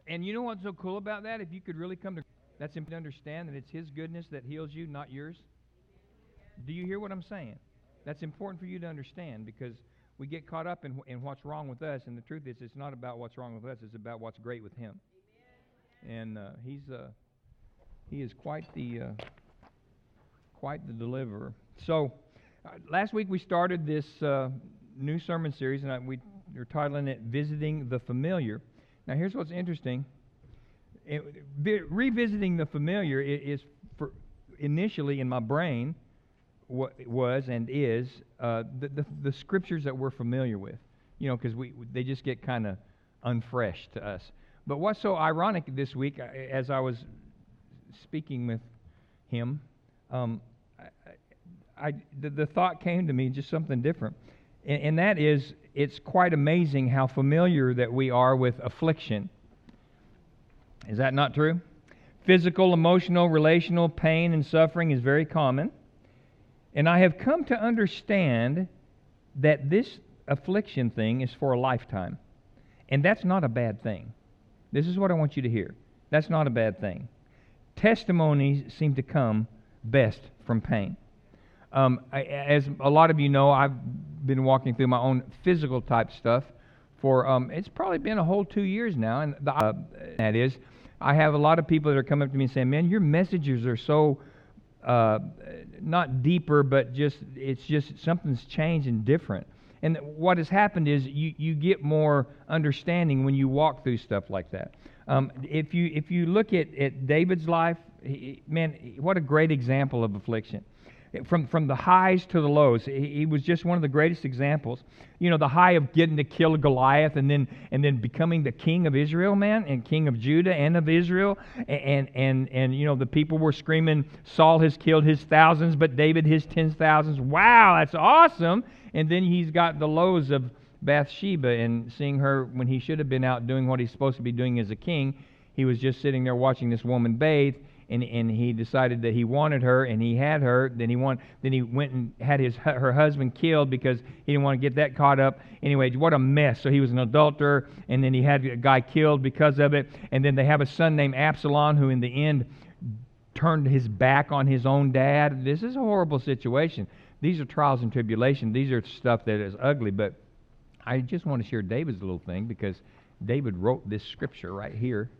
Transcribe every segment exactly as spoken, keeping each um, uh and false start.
And you know what's so cool about that? If you could really come to that's important to understand that it's His goodness that heals you, not yours. Do you hear what I'm saying? That's important for you to understand because we get caught up in, in what's wrong with us, and the truth is it's not about what's wrong with us, it's about what's great with Him. And uh, He's uh, He is quite the uh, quite the deliverer. So uh, last week we started this uh, new sermon series, and I, we are titling it "Visiting the Familiar." Now, here's what's interesting: it, vi- revisiting the familiar is, for initially in my brain, what was and is uh, the, the the scriptures that we're familiar with. You know, because we they just get kind of unfresh to us. But what's so ironic this week, as I was speaking with him, um, I, I, the, the thought came to me, just something different. And, and that is, it's quite amazing how familiar that we are with affliction. Is that not true? Physical, emotional, relational pain and suffering is very common. And I have come to understand that this affliction thing is for a lifetime. And that's not a bad thing. This is what I want you to hear. That's not a bad thing. Testimonies seem to come best from pain. Um, I, as a lot of you know, I've been walking through my own physical type stuff for, um, it's probably been a whole two years now. And the, uh, that is, I have a lot of people that are coming up to me and saying, man, your messages are so, uh, not deeper, but just, it's just something's changed and different. And what has happened is you, you get more understanding when you walk through stuff like that. Um, if you if you look at, at David's life, he, man, what a great example of affliction. From from the highs to the lows, he, he was just one of the greatest examples. You know, the high of getting to kill Goliath and then and then becoming the king of Israel, man, and king of Judah and of Israel. And and and you know, the people were screaming, Saul has killed his thousands, but David his tens thousands. Wow, that's awesome. And then he's got the lows of Bathsheba and seeing her when he should have been out doing what he's supposed to be doing as a king. He was just sitting there watching this woman bathe. And, and he decided that he wanted her, and he had her. Then he want, then he went and had his her husband killed because he didn't want to get that caught up. Anyway, what a mess. So he was an adulterer, and then he had a guy killed because of it. And then they have a son named Absalom, who in the end turned his back on his own dad. This is a horrible situation. These are trials and tribulation. These are stuff that is ugly. But I just want to share David's little thing because David wrote this scripture right here.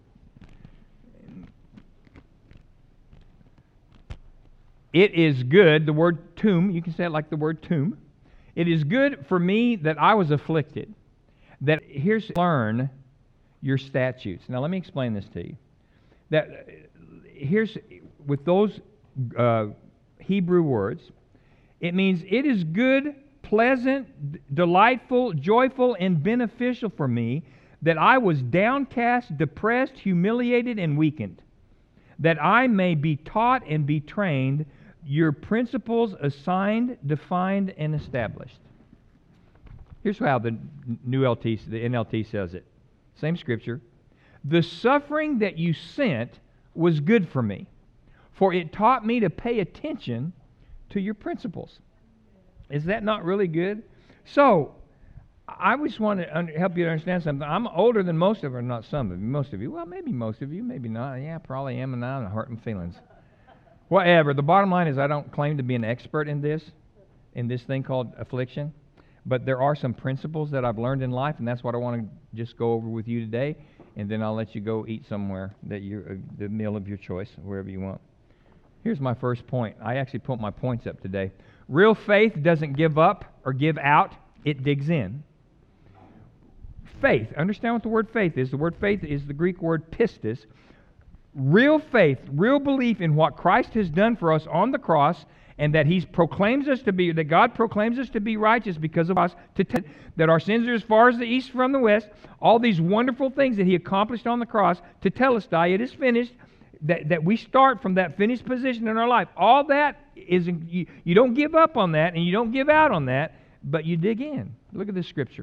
It is good, the word tomb, you can say it like the word tomb. It is good for me that I was afflicted. That here's learn your statutes. Now let me explain this to you. That here's with those uh, Hebrew words, it means it is good, pleasant, d- delightful, joyful, and beneficial for me that I was downcast, depressed, humiliated, and weakened, that I may be taught and be trained, your principles assigned, defined, and established. Here's how the new L T, the N L T says it. Same scripture. The suffering that you sent was good for me, for it taught me to pay attention to your principles. Is that not really good? So, I just want to under, help you to understand something. I'm older than most of you, not some of you, most of you. Well, maybe most of you, maybe not. Yeah, probably am, and I'm hurting feelings. Whatever. The bottom line is I don't claim to be an expert in this, in this thing called affliction, but there are some principles that I've learned in life, and that's what I want to just go over with you today, and then I'll let you go eat somewhere, that you uh, the meal of your choice, wherever you want. Here's my first point. I actually put my points up today. Real faith doesn't give up or give out, it digs in. Faith. Understand what the word faith is. The word faith is the Greek word pistis. Real faith, real belief in what Christ has done for us on the cross, and that He proclaims us to be, that God proclaims us to be righteous because of us, to t- that our sins are as far as the east from the west, all these wonderful things that He accomplished on the cross, to tell us, die, it is finished, that, that we start from that finished position in our life. All that is, you, you don't give up on that, and you don't give out on that, but you dig in. Look at this scripture.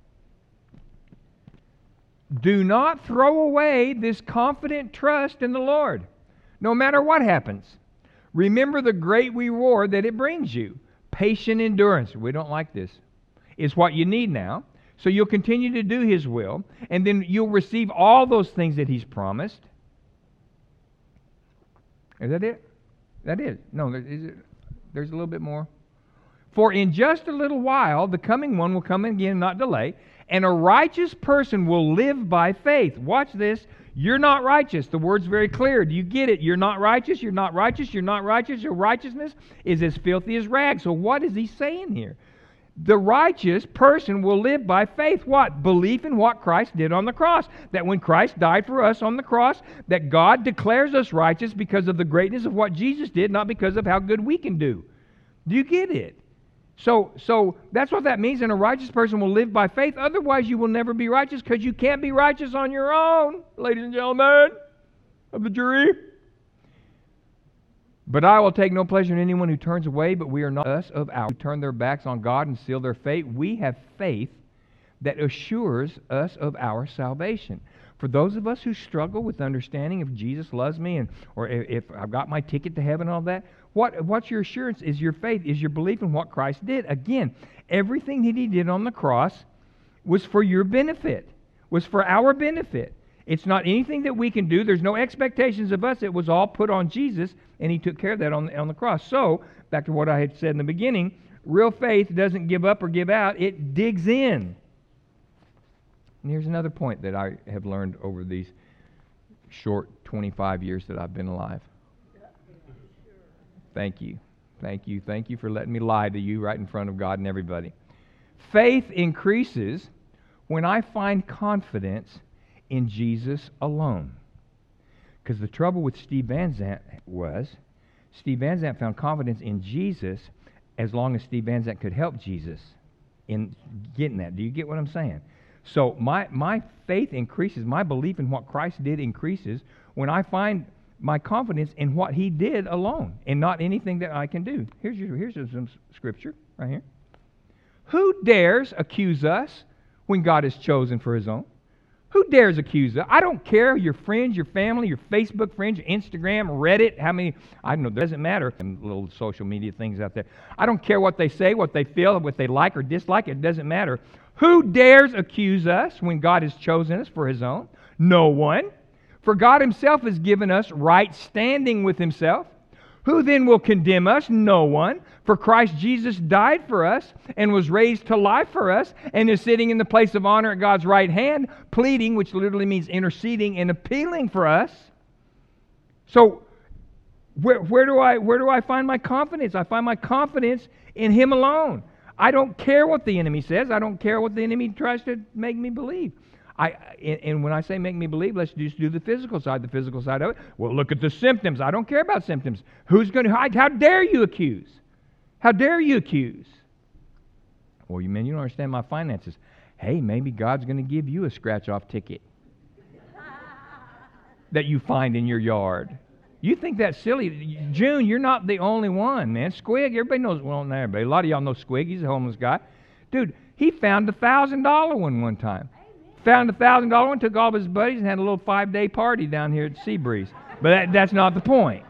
Do not throw away this confident trust in the Lord, no matter what happens. Remember the great reward that it brings you. Patient endurance, we don't like this, is what you need now So you'll continue to do His will, and then you'll receive all those things that He's promised. Is that it? That is. No, there, is it, there's a little bit more. For in just a little while, the coming one will come again, not delay, and a righteous person will live by faith. Watch this. You're not righteous. The word's very clear. Do you get it? You're not righteous. You're not righteous. You're not righteous. Your righteousness is as filthy as rags. So what is he saying here? The righteous person will live by faith. What? Belief in what Christ did on the cross. That when Christ died for us on the cross, that God declares us righteous because of the greatness of what Jesus did, not because of how good we can do. Do you get it? So, so that's what that means, and a righteous person will live by faith. Otherwise, you will never be righteous, because you can't be righteous on your own, ladies and gentlemen of the jury. But I will take no pleasure in anyone who turns away, but we are not us of ours who turn their backs on God and seal their fate. We have faith that assures us of our salvation. For those of us who struggle with understanding if Jesus loves me, and or if I've got my ticket to heaven and all that, what what's your assurance? Is your faith, is your belief in what Christ did. Again, everything that He did on the cross was for your benefit, was for our benefit. It's not anything that we can do. There's no expectations of us. It was all put on Jesus, and He took care of that on the, on the cross. So, back to what I had said in the beginning, real faith doesn't give up or give out. It digs in. And here's another point that I have learned over these short twenty-five years that I've been alive. Thank you. Thank you. Thank you for letting me lie to you right in front of God and everybody. Faith increases when I find confidence in Jesus alone. Because the trouble with Steve Van Zandt was, Steve Van Zandt found confidence in Jesus as long as Steve Van Zandt could help Jesus in getting that. Do you get what I'm saying? So my, my faith increases, my belief in what Christ did increases when I find my confidence in what He did alone and not anything that I can do. Here's, your, here's some scripture right here. Who dares accuse us when God has chosen for His own? Who dares accuse us? I don't care your friends, your family, your Facebook friends, your Instagram, Reddit, how many, I don't know, it doesn't matter. And little social media things out there. I don't care what they say, what they feel, what they like or dislike, it doesn't matter. Who dares accuse us when God has chosen us for His own? No one. For God Himself has given us right standing with Himself. Who then will condemn us? No one. For Christ Jesus died for us and was raised to life for us and is sitting in the place of honor at God's right hand, pleading, which literally means interceding and appealing for us. So where, where do I where do I find my confidence? I find my confidence in Him alone. I don't care what the enemy says. I don't care what the enemy tries to make me believe. I, and when I say make me believe, let's just do the physical side, the physical side of it. Well, look at the symptoms. I don't care about symptoms. Who's going to, how, how dare you accuse? How dare you accuse? Well, you man, you don't understand my finances. Hey, maybe God's going to give you a scratch-off ticket that you find in your yard. You think that's silly. June, you're not the only one, man. Squig, everybody knows, well, not everybody. A lot of y'all know Squig. He's a homeless guy. Dude, he found a one thousand dollar one one time. Found a one thousand dollar one, took all of his buddies, and had a little five-day party down here at Seabreeze. But that, that's not the point.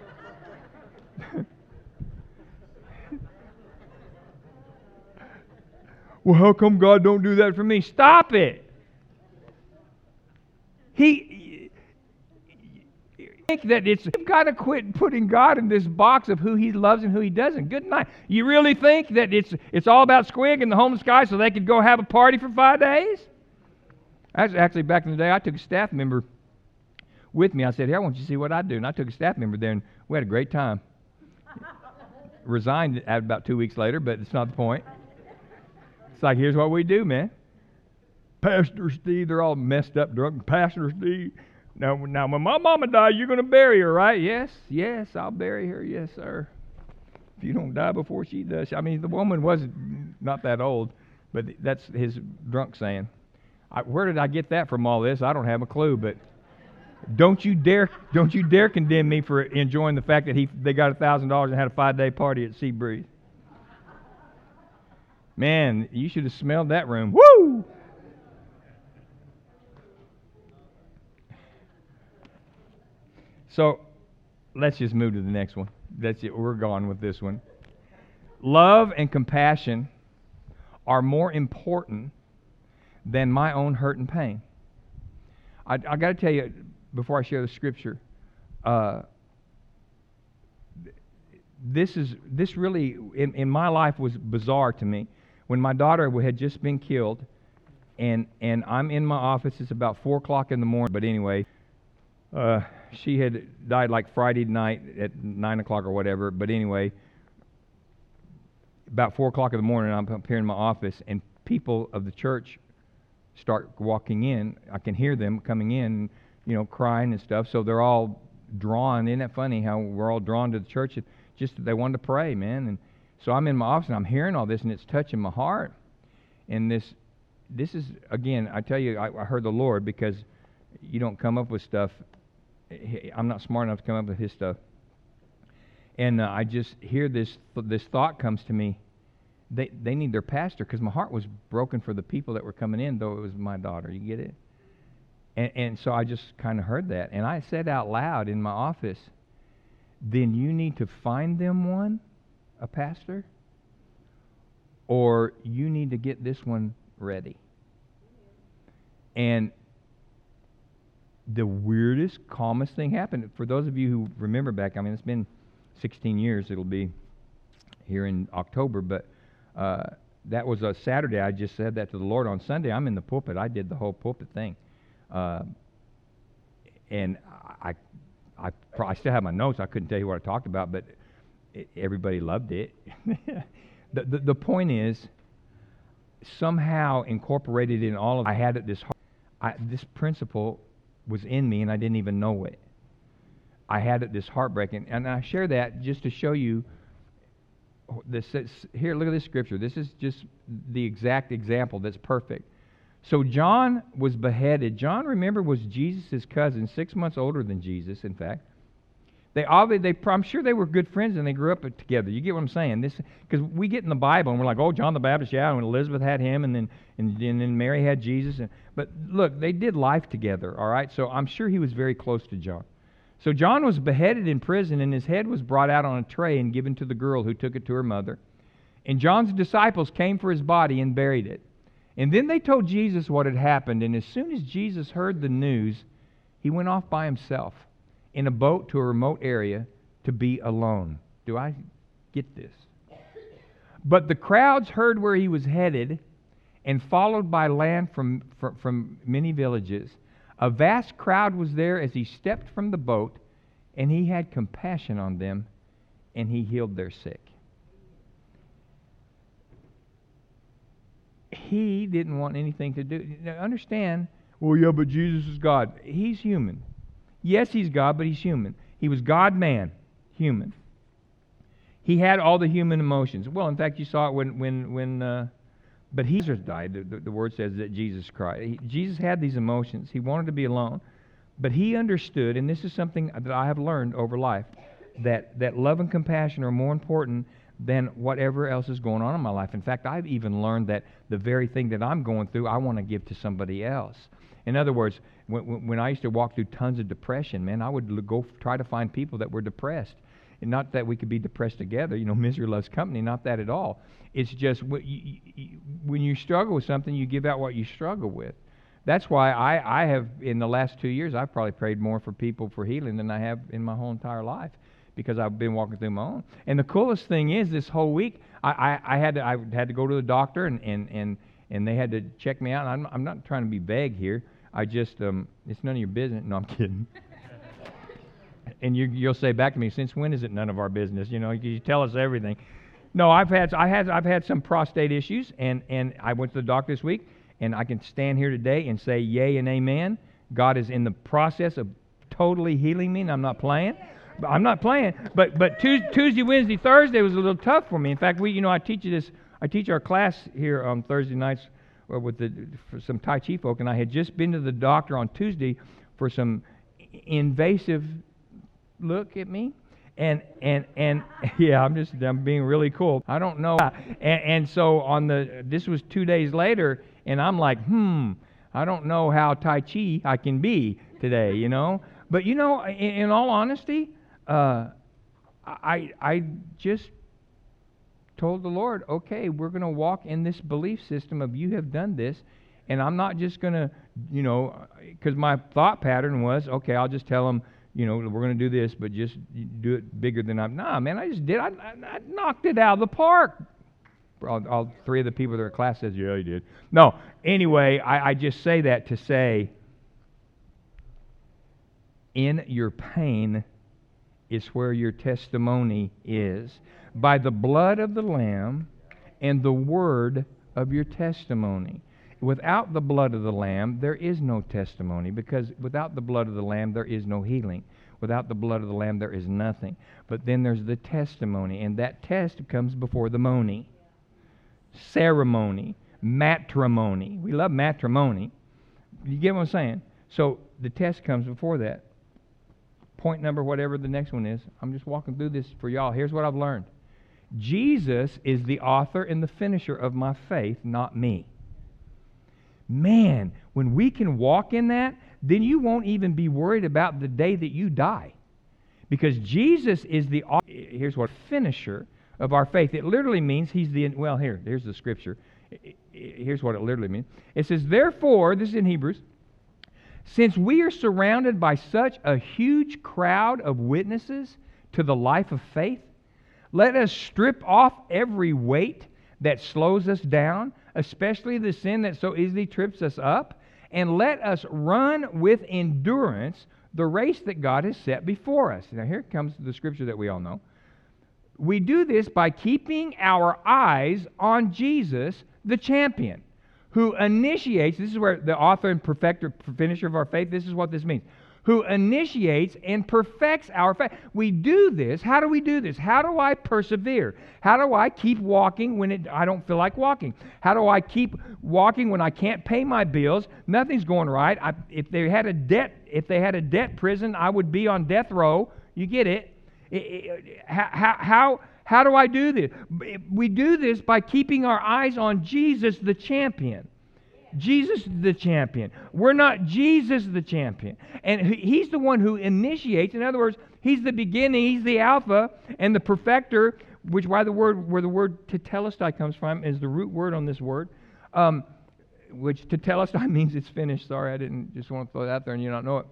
Well, how come God don't do that for me? Stop it. He think that it's you've got to quit putting God in this box of who He loves and who He doesn't. Good night. You really think that it's it's all about Squig and the homeless guy so they could go have a party for five days? Actually, back in the day, I took a staff member with me. I said, "Here, I want you to see what I do." And I took a staff member there, and we had a great time. Resigned about two weeks later, but it's not the point. It's like, here's what we do, man. Pastor Steve, they're all messed up, drunk. Pastor Steve, now, now when my mama dies, you're going to bury her, right? Yes, yes, I'll bury her. Yes, sir. If you don't die before she does. I mean, the woman wasn't not that old, but that's his drunk saying. I, where did I get that from all this? I don't have a clue, but don't you dare, don't you dare condemn me for enjoying the fact that he they got a thousand dollars and had a five-day party at Seabreeze. Man, you should have smelled that room. Woo! So, let's just move to the next one. That's it. We're gone with this one. Love and compassion are more important than my own hurt and pain. I, I got to tell you, before I share the scripture, uh, this is this really in, in my life was bizarre to me. When my daughter had just been killed, and and I'm in my office. It's about four o'clock in the morning. But anyway, uh, she had died like Friday night at nine o'clock or whatever. But anyway, about four o'clock in the morning, I'm up here in my office, and people of the church start walking in. I can hear them coming in, you know, crying and stuff. So they're all drawn. Isn't that funny how we're all drawn to the church? It just they wanted to pray, man. And so I'm in my office and I'm hearing all this, and it's touching my heart. And this, this is again, I tell you, I, I heard the Lord, because you don't come up with stuff. I'm not smart enough to come up with His stuff. And uh, I just hear this this thought comes to me. They they need their pastor, because my heart was broken for the people that were coming in, though it was my daughter. You get it? And, and so I just kind of heard that. And I said out loud in my office, then you need to find them one, a pastor, or you need to get this one ready. And the weirdest, calmest thing happened. For those of you who remember back, I mean, it's been sixteen years. It'll be here in October, but uh, that was a Saturday. I just said that to the Lord. On Sunday, I'm in the pulpit. I did the whole pulpit thing. Uh, and I, I, I still have my notes. I couldn't tell you what I talked about, but it, everybody loved it. the, the the point is, somehow incorporated in all of I had it this I, this principle was in me, and I didn't even know it. I had it this heartbreaking, and I share that just to show you. This here, look at this scripture. This is just the exact example that's perfect. So John was beheaded. John, remember, was Jesus' cousin, six months older than Jesus, in fact. They obviously, they, I'm sure they were good friends, and they grew up together. You get what I'm saying? This, because we get in the Bible, and we're like, oh, John the Baptist, yeah, and Elizabeth had him, and then and, and then Mary had Jesus. And, but look, they did life together, all right? So I'm sure he was very close to John. So John was beheaded in prison, and his head was brought out on a tray and given to the girl, who took it to her mother. And John's disciples came for his body and buried it. And then they told Jesus what had happened, and as soon as Jesus heard the news, he went off by himself in a boat to a remote area to be alone. Do I get this? But the crowds heard where he was headed, and followed by land from, from, from many villages. A vast crowd was there as he stepped from the boat, and he had compassion on them, and he healed their sick. He didn't want anything to do. Now understand, well, yeah, but Jesus is God. He's human. Yes, he's God, but he's human. He was God-man, human. He had all the human emotions. Well, in fact, you saw it when, when, when uh, but he died. The, the, the word says that Jesus cried. He, Jesus had these emotions. He wanted to be alone. But he understood, and this is something that I have learned over life, that, that love and compassion are more important than whatever else is going on in my life. In fact, I've even learned that the very thing that I'm going through, I want to give to somebody else. In other words, when, when I used to walk through tons of depression, man, I would go try to find people that were depressed. And not that we could be depressed together. You know, misery loves company, not that at all. It's just when you struggle with something, you give out what you struggle with. That's why I, I have, in the last two years, I've probably prayed more for people for healing than I have in my whole entire life, because I've been walking through my own. And the coolest thing is, this whole week, I, I, I had to I had to go to the doctor, and, and, and, and they had to check me out. And I'm, I'm not trying to be vague here. I just, um, it's none of your business. No, I'm kidding. And you, you'll say back to me, since when is it none of our business? You know, you, you tell us everything. No, I've had I had I've had some prostate issues, and, and I went to the doctor this week, and I can stand here today and say yay and amen. God is in the process of totally healing me, and I'm not playing. I'm not playing. But but Tuesday, Tuesday, Wednesday, Thursday was a little tough for me. In fact, we you know I teach you this. I teach our class here on Thursday nights with the for some Tai Chi folk, and I had just been to the doctor on Tuesday for some invasive. Look at me. And, and, and, yeah, I'm just, I'm being really cool. I don't know. And, and so on the, this was two days later, and I'm like, hmm, I don't know how Tai Chi I can be today, you know? But, you know, in, in all honesty, uh, I, I just told the Lord, okay, we're going to walk in this belief system of you have done this, And I'm not just going to, you know, because my thought pattern was, okay, I'll just tell them, you know, we're going to do this, but just do it bigger than I'm. Nah, man, I just did. I, I, I knocked it out of the park. All, all three of the people that are in class says, yeah, you did. No, anyway, I, I just say that to say, in your pain is where your testimony is. By the blood of the Lamb and the word of your testimony. Without the blood of the Lamb, there is no testimony, because without the blood of the Lamb, there is no healing. Without the blood of the Lamb, there is nothing. But then there's the testimony, and that test comes before the mony. Ceremony, matrimony. We love matrimony. You get what I'm saying? So the test comes before that. Point number, whatever the next one is. I'm just walking through this for y'all. Here's what I've learned. Jesus is the author and the finisher of my faith, not me. Man, when we can walk in that, then you won't even be worried about the day that you die. Because Jesus is the, here's what, finisher of our faith. It literally means he's the, well, here, here's the scripture. Here's what it literally means. It says, therefore, this is in Hebrews, since we are surrounded by such a huge crowd of witnesses to the life of faith, let us strip off every weight that slows us down, especially the sin that so easily trips us up, and let us run with endurance the race that God has set before us. Now here comes the scripture that we all know. We do this by keeping our eyes on Jesus, the champion, who initiates, this is where the author and perfecter, finisher of our faith, this is what this means, who initiates and perfects our faith. We do this. How do we do this? How do I persevere? How do I keep walking when it, I don't feel like walking? How do I keep walking when I can't pay my bills? Nothing's going right. I, if they had a debt, if they had a debt prison, I would be on death row. You get it? it, it how, how, how do I do this? We do this by keeping our eyes on Jesus, the champion. Jesus the champion. We're not Jesus the champion. And he's the one who initiates. In other words, he's the beginning, he's the alpha, and the perfecter, which why the word where the word tetelestai comes from is the root word on this word. Um, which tetelestai means it's finished. Sorry, I didn't just want to throw that out there and you not know it.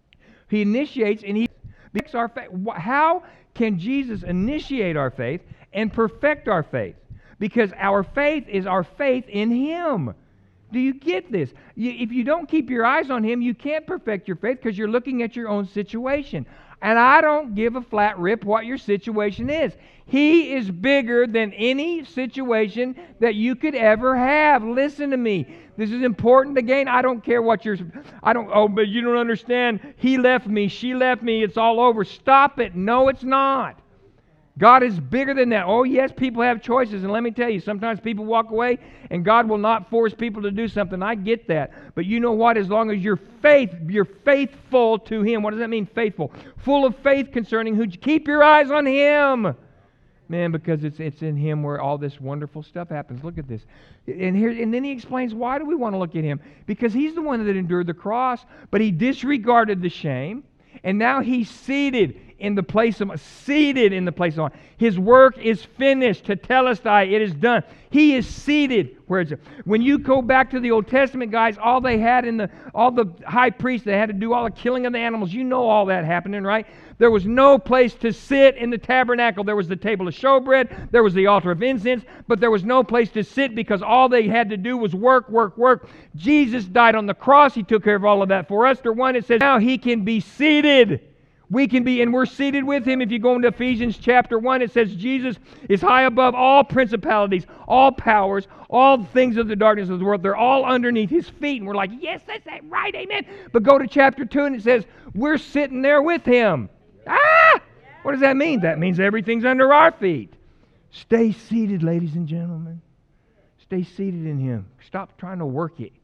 He initiates and he perfects our faith. How can Jesus initiate our faith and perfect our faith? Because our faith is our faith in him. Do you get this? You, if you don't keep your eyes on him, you can't perfect your faith because you're looking at your own situation. And I don't give a flat rip what your situation is. He is bigger than any situation that you could ever have. Listen to me. This is important again. I don't care what you're, I don't, oh, but you don't understand. He left me. She left me. It's all over. Stop it. No, it's not. God is bigger than that. Oh, yes, people have choices. And let me tell you, sometimes people walk away and God will not force people to do something. I get that. But you know what? As long as you're faith, you're faithful to him. What does that mean, faithful? Full of faith concerning who. Keep your eyes on him. Man, because it's it's in him where all this wonderful stuff happens. Look at this. And here, and then he explains, why do we want to look at him? Because he's the one that endured the cross, but he disregarded the shame. And now he's seated in the place of, seated in the place of honor. His work is finished. Tetelestai, it is done. He is seated. Where is it? When you go back to the Old Testament, guys, all they had in the, all the high priests, they had to do all the killing of the animals. You know all that happening, right? There was no place to sit in the tabernacle. There was the table of showbread. There was the altar of incense. But there was no place to sit because all they had to do was work, work, work. Jesus died on the cross. He took care of all of that for us. The one, it says, now he can be seated. We can be, and we're seated with him. If you go into Ephesians chapter one, it says Jesus is high above all principalities, all powers, all things of the darkness of the world. They're all underneath his feet. And we're like, yes, that's that right, amen. But go to chapter two and it says, we're sitting there with him. Ah! What does that mean? That means everything's under our feet. Stay seated, ladies and gentlemen. Stay seated in him. Stop trying to work it.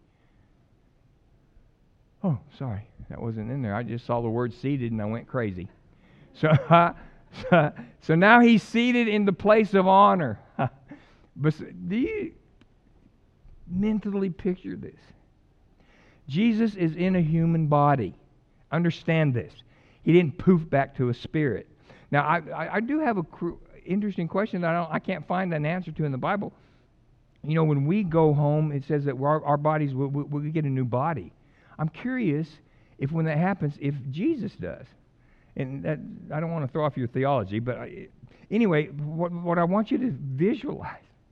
Oh, sorry. That wasn't in there. I just saw the word seated and I went crazy. So, uh, so, so now he's seated in the place of honor. But do you mentally picture this? Jesus is in a human body. Understand this. He didn't poof back to a spirit. Now, I, I, I do have a cr- interesting question that I, don't, I can't find an answer to in the Bible. You know, when we go home, it says that our, our bodies, we, we, we get a new body. I'm curious if when that happens, if Jesus does. And that, I don't want to throw off your theology, but I, anyway, what, what I want you to visualize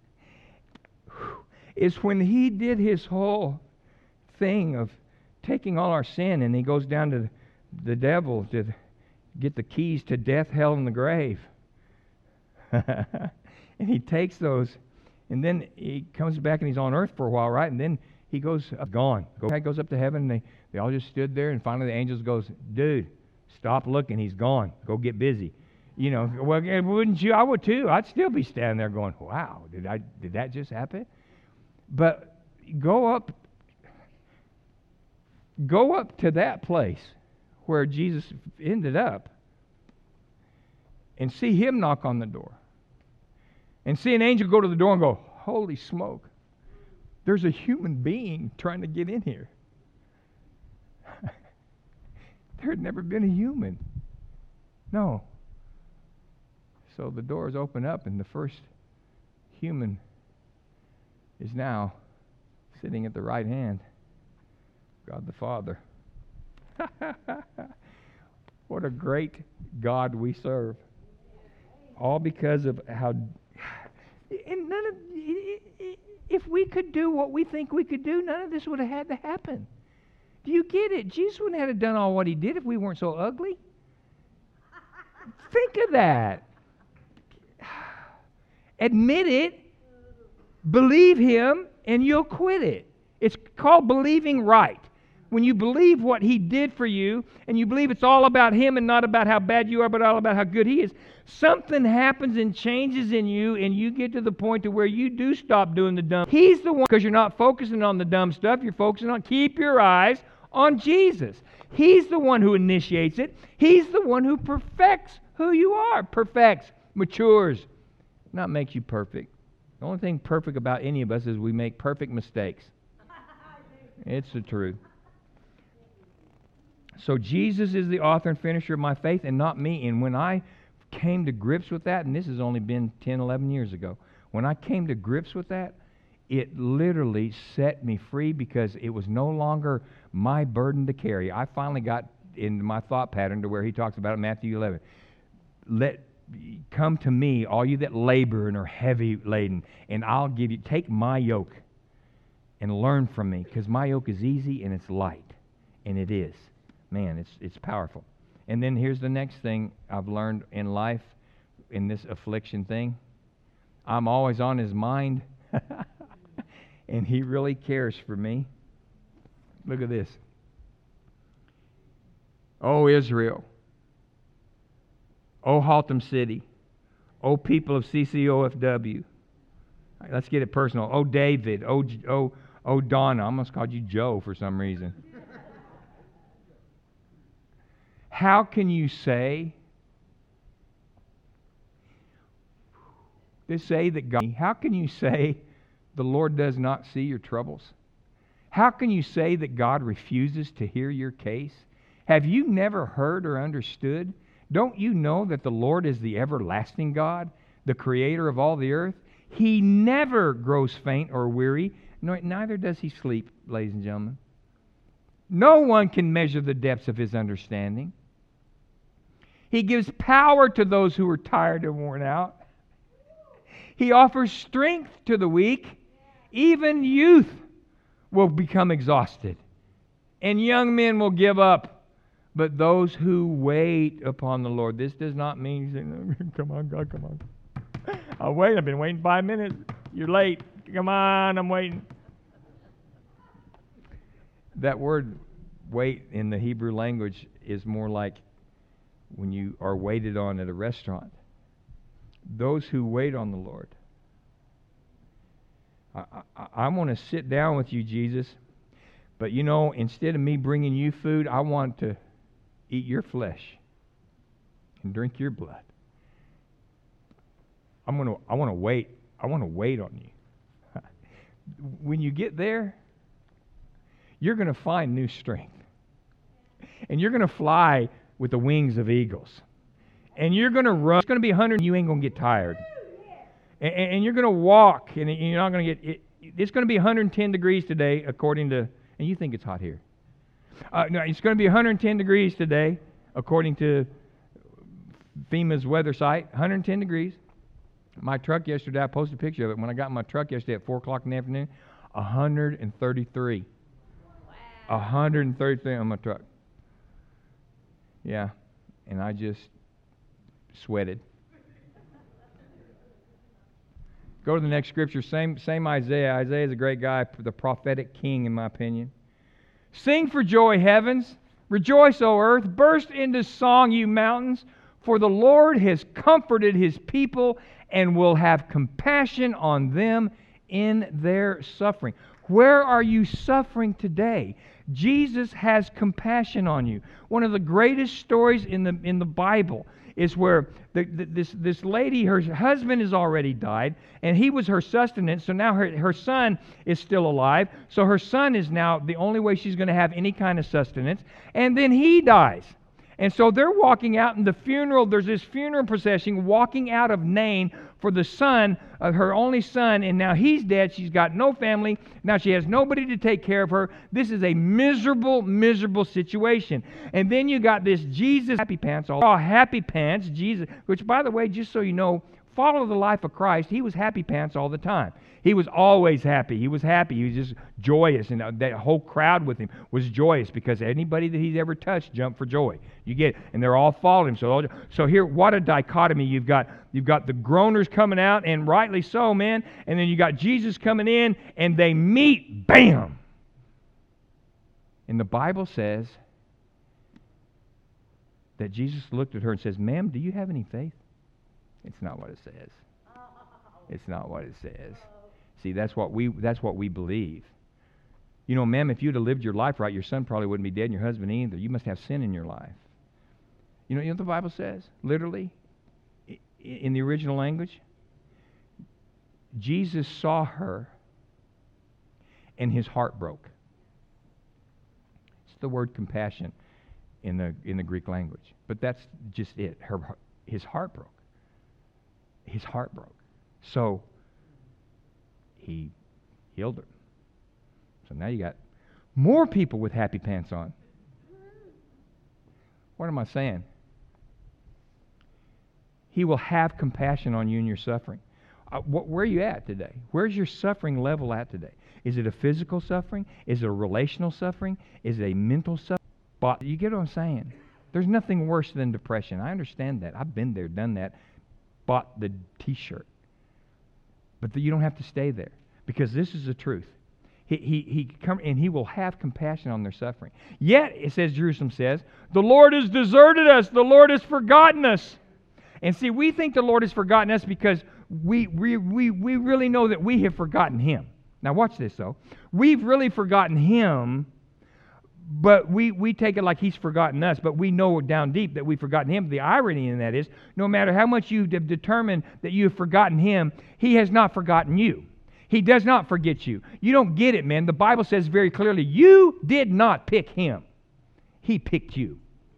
is when he did his whole thing of taking all our sin, and he goes down to the devil to get the keys to death, hell, and the grave. And he takes those, and then he comes back and he's on earth for a while, right? And then he goes up, gone. He goes up to heaven, and they, they all just stood there, and finally the angels goes, dude, stop looking, he's gone. Go get busy. You know, well, wouldn't you? I would too. I'd still be standing there going, wow, did I? Did that just happen? But go up, go up to that place where Jesus ended up and see him knock on the door. And see an angel go to the door and go, holy smoke, there's a human being trying to get in here. There had never been a human. No. So the doors open up, and the first human is now sitting at the right hand, God the Father. What a great God we serve. All because of how... And none of, if we could do what we think we could do, none of this would have had to happen. Do you get it? Jesus wouldn't have done all what he did if we weren't so ugly. Think of that. Admit it, believe him, and you'll quit it. It's called believing right. When you believe what he did for you, and you believe it's all about him and not about how bad you are, but all about how good he is, something happens and changes in you, and you get to the point to where you do stop doing the dumb. He's the one, because you're not focusing on the dumb stuff, you're focusing on, keep your eyes on Jesus. He's the one who initiates it. He's the one who perfects who you are. Perfects, matures, not makes you perfect. The only thing perfect about any of us is we make perfect mistakes. It's the truth. So Jesus is the author and finisher of my faith, and not me. And when I came to grips with that, and this has only been ten, eleven years ago, when I came to grips with that, it literally set me free, because it was no longer my burden to carry. I finally got into my thought pattern to where he talks about it in Matthew eleven. Let come to me, all you that labor and are heavy laden, and I'll give you, take my yoke and learn from me, because my yoke is easy and it's light. And it is. Man, it's it's powerful. And then here's the next thing I've learned in life, in this affliction thing. I'm always on his mind, and he really cares for me. Look at this. Oh, Israel. Oh, Haltom City. Oh, people of C C O F W. All right, let's get it personal. Oh, David. Oh, oh, oh, Donna. I almost called you Joe for some reason. How can you say, they say that God, how can you say the Lord does not see your troubles? How can you say that God refuses to hear your case? Have you never heard or understood? Don't you know that the Lord is the everlasting God, the creator of all the earth? He never grows faint or weary, nor, neither does he sleep, ladies and gentlemen. No one can measure the depths of his understanding. He gives power to those who are tired and worn out. He offers strength to the weak. Even youth will become exhausted, and young men will give up. But those who wait upon the Lord, this does not mean, come on, God, come on. I'll wait. I've been waiting five minutes. You're late. Come on, I'm waiting. That word wait in the Hebrew language is more like when you are waited on at a restaurant. Those who wait on the Lord. I, I, I want to sit down with you, Jesus, but you know, instead of me bringing you food, I want to eat your flesh and drink your blood. I'm gonna. I want to wait. I want to wait on you. When you get there, you're going to find new strength, and you're going to fly with the wings of eagles. And you're going to run. It's going to be a hundred, and you ain't going to get tired. And, and you're going to walk, and you're not going to get, it, it's going to be one hundred ten degrees today, according to, and you think it's hot here. Uh, no, it's going to be one hundred ten degrees today, according to FEMA's weather site, one hundred ten degrees. My truck yesterday, I posted a picture of it. When I got in my truck yesterday at four o'clock in the afternoon, one hundred thirty-three. Wow. one hundred thirty-three on my truck. Yeah, and I just sweated. Go to the next scripture, same, same Isaiah. Isaiah is a great guy, the prophetic king, in my opinion. Sing for joy, heavens. Rejoice, O earth. Burst into song, you mountains. For the Lord has comforted His people and will have compassion on them in their suffering. Where are you suffering today? Jesus has compassion on you. One of the greatest stories in the in the Bible is where the, the, this, this lady, her husband has already died, and he was her sustenance, so now her, her son is still alive. So her son is now the only way she's going to have any kind of sustenance. And then he dies. And so they're walking out in the funeral. There's this funeral procession walking out of Nain for the son, uh, her only son, and now he's dead. She's got no family. Now she has nobody to take care of her. This is a miserable, miserable situation. And then you got this Jesus happy pants, all happy pants, Jesus, which, by the way, just so you know, follow the life of Christ, he was happy pants all the time. He was always happy. He was happy. He was just joyous. And that whole crowd with him was joyous because anybody that he's ever touched jumped for joy. You get it? And they're all following him. So, so here, what a dichotomy. You've got, you've got the groaners coming out, and rightly so, man. And then you got Jesus coming in, and they meet. Bam! And the Bible says that Jesus looked at her and says, "Ma'am, do you have any faith?" It's not what it says. It's not what it says. See, that's what we that's what we believe. You know, ma'am, if you'd have lived your life right, your son probably wouldn't be dead and your husband either. You must have sin in your life. You know, you know what the Bible says? Literally, in the original language, Jesus saw her and his heart broke. It's the word compassion in the in the Greek language. But that's just it. Her his heart broke. His heart broke. So he healed her. So now you got more people with happy pants on. What am I saying? He will have compassion on you in your suffering. Uh, wh- where are you at today? Where's your suffering level at today? Is it a physical suffering? Is it a relational suffering? Is it a mental suffering? But you get what I'm saying? There's nothing worse than depression. I understand that. I've been there, done that, bought the t-shirt. But the, you don't have to stay there, because this is the truth. He, he, he come, and he will have compassion on their suffering. Yet, it says, Jerusalem says, the Lord has deserted us. The Lord has forgotten us. And see, we think the Lord has forgotten us because we, we, we, we really know that we have forgotten Him. Now watch this, though. We've really forgotten Him, but we, we take it like He's forgotten us, but we know down deep that we've forgotten Him. The irony in that is, no matter how much you have determined that you have forgotten Him, He has not forgotten you. He does not forget you. You don't get it, man. The Bible says very clearly, you did not pick Him. He picked you.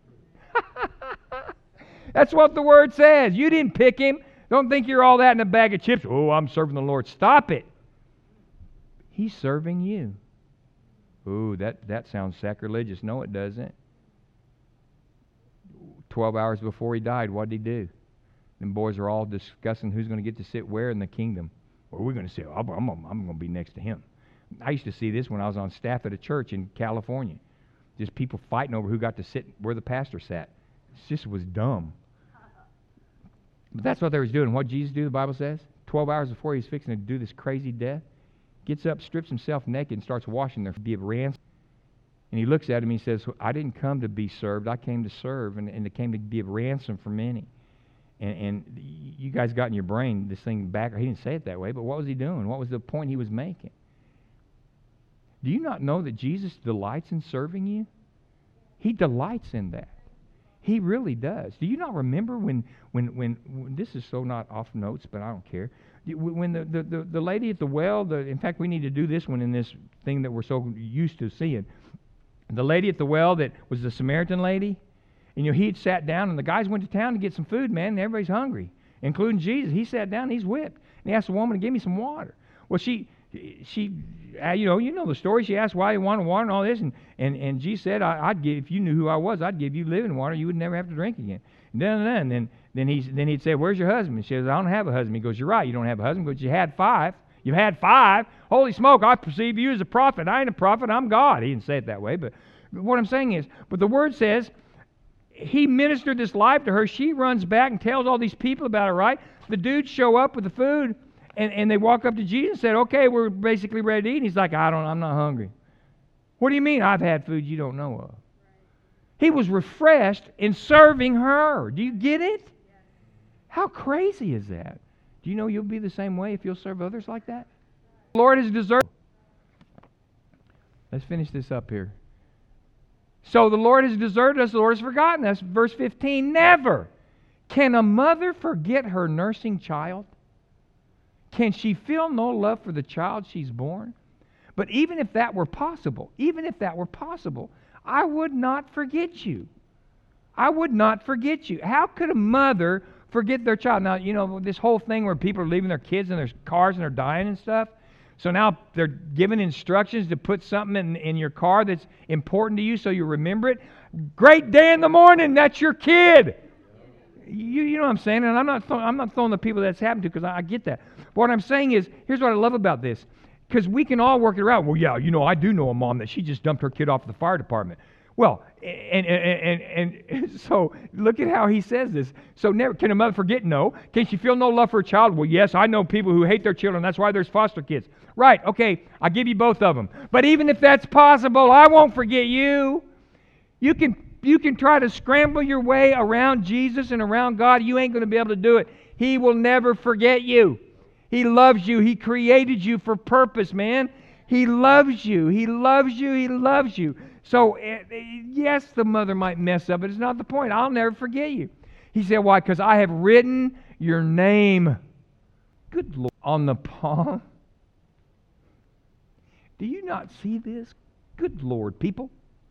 That's what the Word says. You didn't pick Him. Don't think you're all that in a bag of chips. Oh, I'm serving the Lord. Stop it. He's serving you. Ooh, that, that sounds sacrilegious. No, it doesn't. Twelve hours before he died, what did he do? Them boys are all discussing who's going to get to sit where in the kingdom. Well, we're going to sit. I'm, I'm, I'm going to be next to him. I used to see this when I was on staff at a church in California. Just people fighting over who got to sit where the pastor sat. It just was dumb. But that's what they was doing. What did Jesus do, the Bible says? Twelve hours before he's fixing to do this crazy death, gets up, strips himself naked, and starts washing their be of ransom. And he looks at him and he says, I didn't come to be served. I came to serve, and, and it came to be of ransom for many. And, and you guys got in your brain this thing back. He didn't say it that way, but what was he doing? What was the point he was making? Do you not know that Jesus delights in serving you? He delights in that. He really does. Do you not remember when, when, when, when this is so not off notes, but I don't care. When the, the, the, the lady at the well, the, in fact, we need to do this one in this thing that we're so used to seeing. The lady at the well that was the Samaritan lady, and you know, he had sat down, and the guys went to town to get some food, man, and everybody's hungry, including Jesus. He sat down, he's whipped. And he asked the woman to give me some water. Well, she, she, uh, you know, you know the story. She asked why he wanted water and all this, and, and, and Jesus said, I, I'd give, if you knew who I was, I'd give you living water. You would never have to drink again. And then, then, then, then, he's, then he'd say, where's your husband? She says, I don't have a husband. He goes, you're right, you don't have a husband. He goes, you had five. You've had five. Holy smoke, I perceive you as a prophet. I ain't a prophet, I'm God. He didn't say it that way, but what I'm saying is, but the word says, he ministered this life to her. She runs back and tells all these people about it, right? The dudes show up with the food, and, and they walk up to Jesus and said, okay, we're basically ready to eat. And he's like, I don't, I'm not hungry. What do you mean I've had food you don't know of? He was refreshed in serving her. Do you get it? How crazy is that? Do you know you'll be the same way if you'll serve others like that? The Lord has deserved. Let's finish this up here. So the Lord has deserted us, the Lord has forgotten us. Verse fifteen, never can a mother forget her nursing child. Can she feel no love for the child she's born? But even if that were possible, even if that were possible, I would not forget you. I would not forget you. How could a mother forget their child? Now, you know, this whole thing where people are leaving their kids in their cars and they're dying and stuff. So now they're given instructions to put something in, in your car that's important to you so you remember it. Great day in the morning, that's your kid. You, you know what I'm saying? And I'm not, th- I'm not throwing the people that's happened to because I, I get that. But what I'm saying is, here's what I love about this. Because we can all work it around. Well, yeah, you know, I do know a mom that she just dumped her kid off at the fire department. Well, and, and, and, and so look at how he says this. So never can a mother forget? No. Can she feel no love for a child? Well, yes, I know people who hate their children. That's why there's foster kids. Right, okay, I'll give you both of them. But even if that's possible, I won't forget you. You can, you can try to scramble your way around Jesus and around God. You ain't going to be able to do it. He will never forget you. He loves you. He created you for purpose, man. He loves you. He loves you. He loves you. So, yes, the mother might mess up, but it's not the point. I'll never forget you. He said, why? Because I have written your name. Good Lord. On the palm. Do you not see this? Good Lord, people.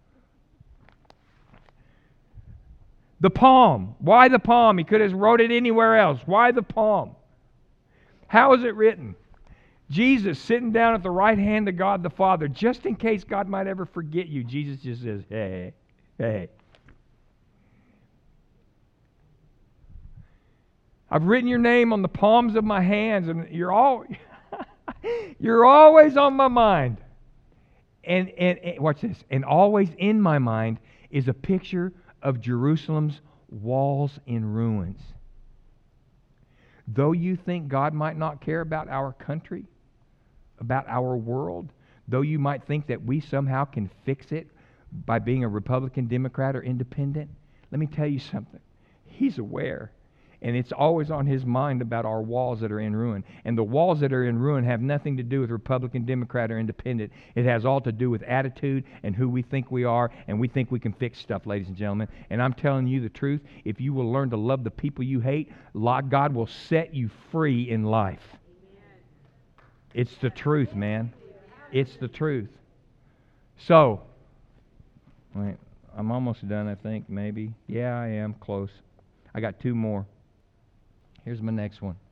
The palm. Why the palm? He could have wrote it anywhere else. Why the palm? How is it written? Jesus sitting down at the right hand of God the Father, just in case God might ever forget you. Jesus just says, hey, hey. I've written your name on the palms of my hands, and you're all you're always on my mind. And, and, and watch this. And always in my mind is a picture of Jerusalem's walls in ruins. Though you think God might not care about our country, about our world, though you might think that we somehow can fix it by being a Republican, Democrat, or independent, let me tell you something. He's aware. And it's always on his mind about our walls that are in ruin. And the walls that are in ruin have nothing to do with Republican, Democrat, or independent. It has all to do with attitude and who we think we are, and we think we can fix stuff, ladies and gentlemen. And I'm telling you the truth, if you will learn to love the people you hate, God will set you free in life. It's the truth, man. It's the truth. So, wait, I'm almost done, I think, maybe. Yeah, I am close. I got two more. Here's my next one.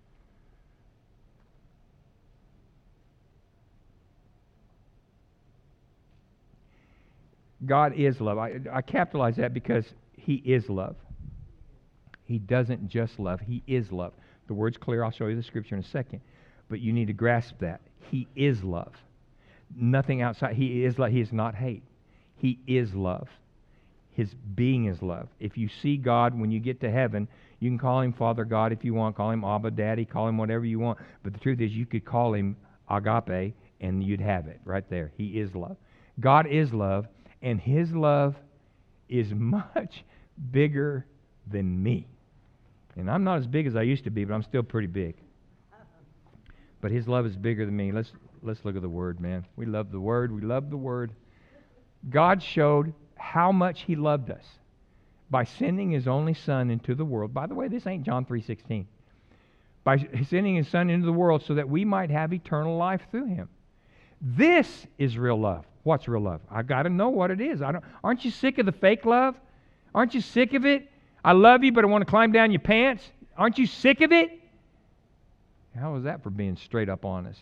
God is love. I, I capitalize that because He is love. He doesn't just love. He is love. The word's clear. I'll show you the scripture in a second. But you need to grasp that. He is love. Nothing outside. He is love. He is not hate. He is love. His being is love. If you see God when you get to heaven, you can call Him Father God if you want, call Him Abba, Daddy, call Him whatever you want. But the truth is you could call Him Agape and you'd have it right there. He is love. God is love, and His love is much bigger than me. And I'm not as big as I used to be, but I'm still pretty big. But His love is bigger than me. Let's, let's look at the Word, man. We love the Word. We love the Word. God showed how much He loved us by sending His only Son into the world. By the way, this ain't John three sixteen. By sending His Son into the world so that we might have eternal life through Him. This is real love. What's real love? I got to know what it is. I don't. Aren't you sick of the fake love? Aren't you sick of it? I love you, but I want to climb down your pants. Aren't you sick of it? How was that for being straight up honest?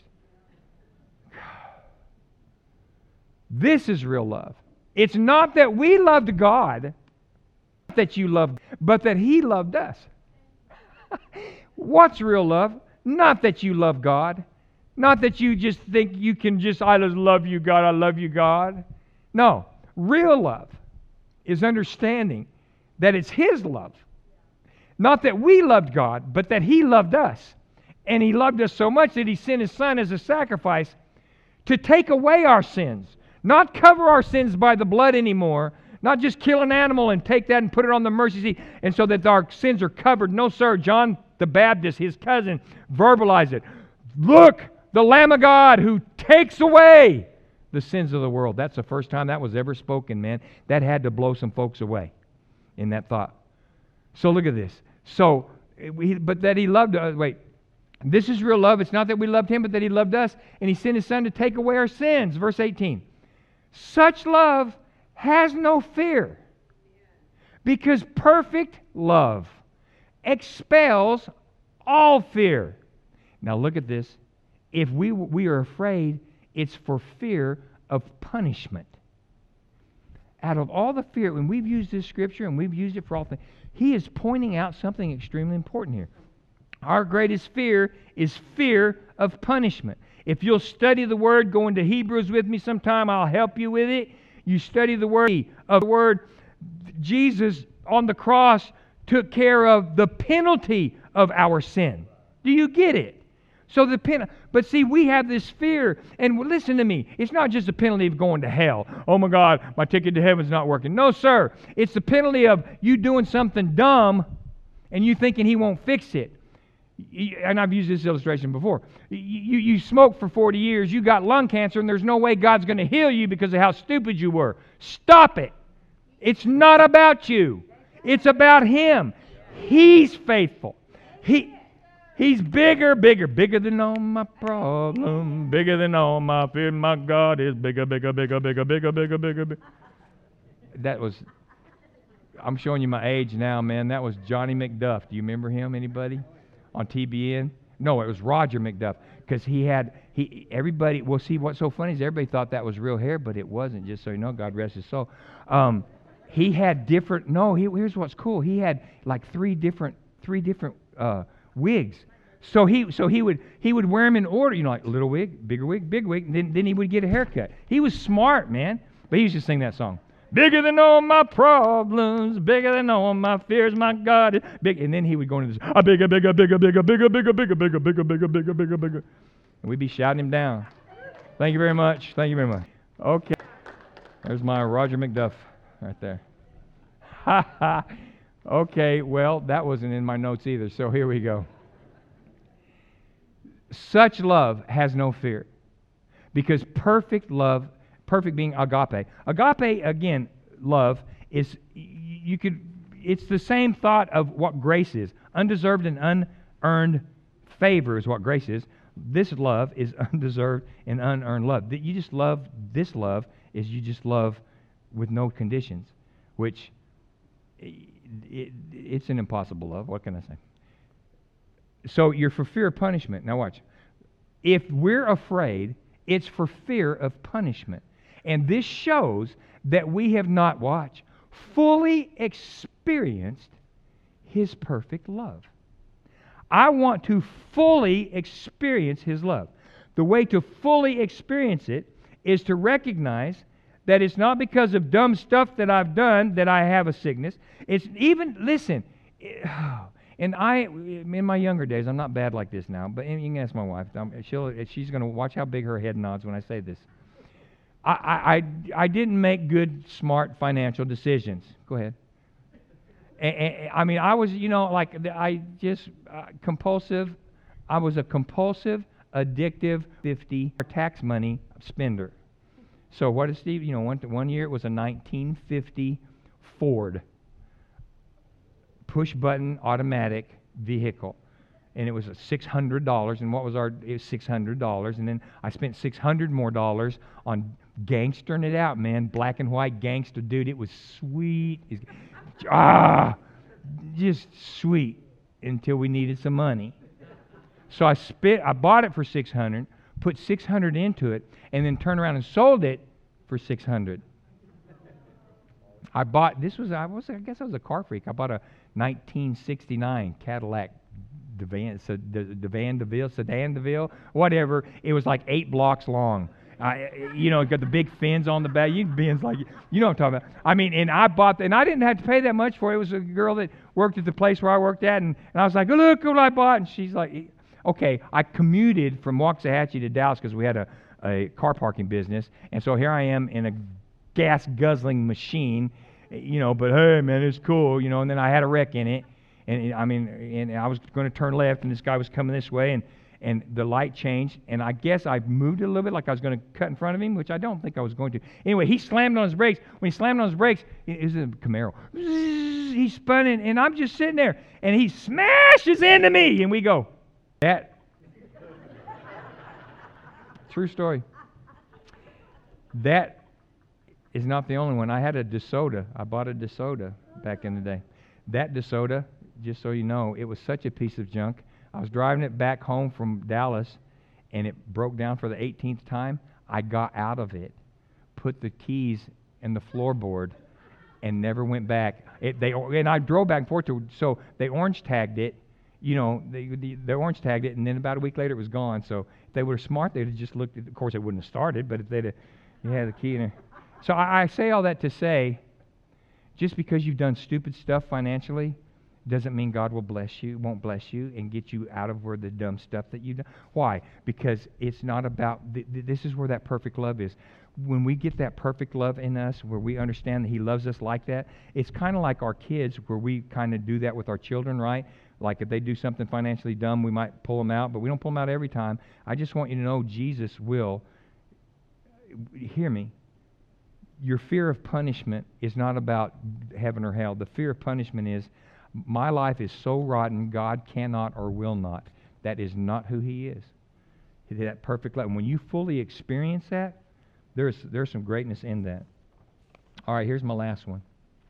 This is real love. It's not that we loved God, that you loved, but that He loved us. What's real love? Not that you love God. Not that you just think you can just, I just love you, God, I love you, God. No. Real love is understanding that it's His love. Not that we loved God, but that He loved us. And He loved us so much that He sent His Son as a sacrifice to take away our sins. Not cover our sins by the blood anymore. Not just kill an animal and take that and put it on the mercy seat and so that our sins are covered. No, sir. John the Baptist, his cousin, verbalized it. Look, the Lamb of God who takes away the sins of the world. That's the first time that was ever spoken, man. That had to blow some folks away in that thought. So look at this. So, we, but that He loved us. Wait. This is real love. It's not that we loved Him, but that He loved us. And He sent His Son to take away our sins. Verse eighteen. Such love has no fear, because perfect love expels all fear. Now look at this. If we, we are afraid, it's for fear of punishment. Out of all the fear, when we've used this scripture and we've used it for all things, He is pointing out something extremely important here. Our greatest fear is fear of punishment. If you'll study the Word, go into Hebrews with me sometime, I'll help you with it. You study the Word of the Word. Jesus on the cross took care of the penalty of our sin. Do you get it? So the pen, but see, we have this fear, and listen to me, it's not just the penalty of going to hell. Oh my God, my ticket to heaven's not working. No, sir. It's the penalty of you doing something dumb and you thinking He won't fix it. And I've used this illustration before. You, you smoke for forty years, you got lung cancer, and there's no way God's going to heal you because of how stupid you were. Stop it. It's not about you. It's about Him. He's faithful. He... He's bigger, bigger, bigger than all my problems, bigger than all my fear. My God is bigger, bigger, bigger, bigger, bigger, bigger, bigger, bigger. That was, I'm showing you my age now, man. That was Johnny McDuff. Do you remember him, anybody? On T B N? No, it was Roger McDuff. Because he had, he everybody, well, see, what's so funny is everybody thought that was real hair, but it wasn't, just so you know, God rest his soul. Um, he had different, no, he, here's what's cool. He had like three different, three different, uh, wigs. So he so he would he would wear them in order, you know, like little wig, bigger wig, big wig, and then, then he would get a haircut. He was smart, man. But he used to sing that song. Bigger than all my problems, bigger than all my fears, my God is big. And then he would go into this, ah, bigger, bigger, bigger, bigger, bigger, bigger, bigger, bigger, bigger, bigger, bigger, bigger, bigger. And we'd be shouting him down. Thank you very much. Thank you very much. Okay. There's my Roger McDuff right there. Ha ha. Okay, well, that wasn't in my notes either, so here we go. Such love has no fear, because perfect love, perfect being agape. Agape, again, love is, you could, it's the same thought of what grace is. Undeserved and unearned favor is what grace is. This love is undeserved and unearned love. That you just love, this love is you just love with no conditions, which It, it's an impossible love. What can I say? So you're for fear of punishment. Now watch. If we're afraid, it's for fear of punishment. And this shows that we have not, watch, fully experienced His perfect love. I want to fully experience His love. The way to fully experience it is to recognize that it's not because of dumb stuff that I've done that I have a sickness. It's even, listen, and I, in my younger days, I'm not bad like this now, but you can ask my wife. She'll, she's going to watch how big her head nods when I say this. I, I, I didn't make good, smart financial decisions. Go ahead. And, and, I mean, I was, you know, like, I just, uh, compulsive. I was a compulsive, addictive, fifty tax money spender. So what is Steve? You know, one, one year it was a nineteen fifty Ford push-button automatic vehicle. And it was six hundred dollars. And what was our, it was six hundred dollars. And then I spent six hundred more dollars on gangstering it out, man. Black and white gangster, dude. It was sweet. It's, ah, just sweet until we needed some money. So I spit. I bought it for six hundred, put six hundred into it, and then turned around and sold it for six hundred. I bought. This was. I was. I guess I was a car freak. I bought a nineteen sixty-nine Cadillac Devan, Devan DeVille, Sedan DeVille, whatever. It was like eight blocks long. I, you know, it got the big fins on the back. You Ben's like, you know what I'm talking about. I mean, and I bought, and I didn't have to pay that much for it. It was a girl that worked at the place where I worked at, and, and I was like, oh, look what I bought. And she's like, okay, I commuted from Waxahachie to Dallas because we had a, a car parking business, and so here I am in a gas guzzling machine, you know, but hey, man, it's cool, you know, and then I had a wreck in it, and I mean, and I was going to turn left, and this guy was coming this way, and and the light changed, and I guess I moved it a little bit like I was going to cut in front of him, which I don't think I was going to. Anyway, he slammed on his brakes. When he slammed on his brakes, it was a Camaro. He spun in, and I'm just sitting there, and he smashes into me, and we go, that. True story. That is not the only one. I had a DeSoto. I bought a DeSoto back in the day. That DeSoto, just so you know, it was such a piece of junk. I was driving it back home from Dallas, and it broke down for the eighteenth time. I got out of it, put the keys in the floorboard, and never went back. It, they and I drove back and forth to, so they orange tagged it. You know, they, they, they orange tagged it, and then about a week later it was gone. So if they were smart, they'd have just looked at. Of course, they wouldn't have started, but if they'd have, you had the key in it. So I, I say all that to say, just because you've done stupid stuff financially, doesn't mean God will bless you, won't bless you, and get you out of where the dumb stuff that you've done. Why? Because it's not about, th- th- this is where that perfect love is. When we get that perfect love in us, where we understand that He loves us like that, it's kind of like our kids, where we kind of do that with our children, right? Like if they do something financially dumb, we might pull them out, but we don't pull them out every time. I just want you to know Jesus will, hear me, your fear of punishment is not about heaven or hell. The fear of punishment is, my life is so rotten, God cannot or will not. That is not who He is. That perfect love. And when you fully experience that, there's there's some greatness in that. All right, here's my last one.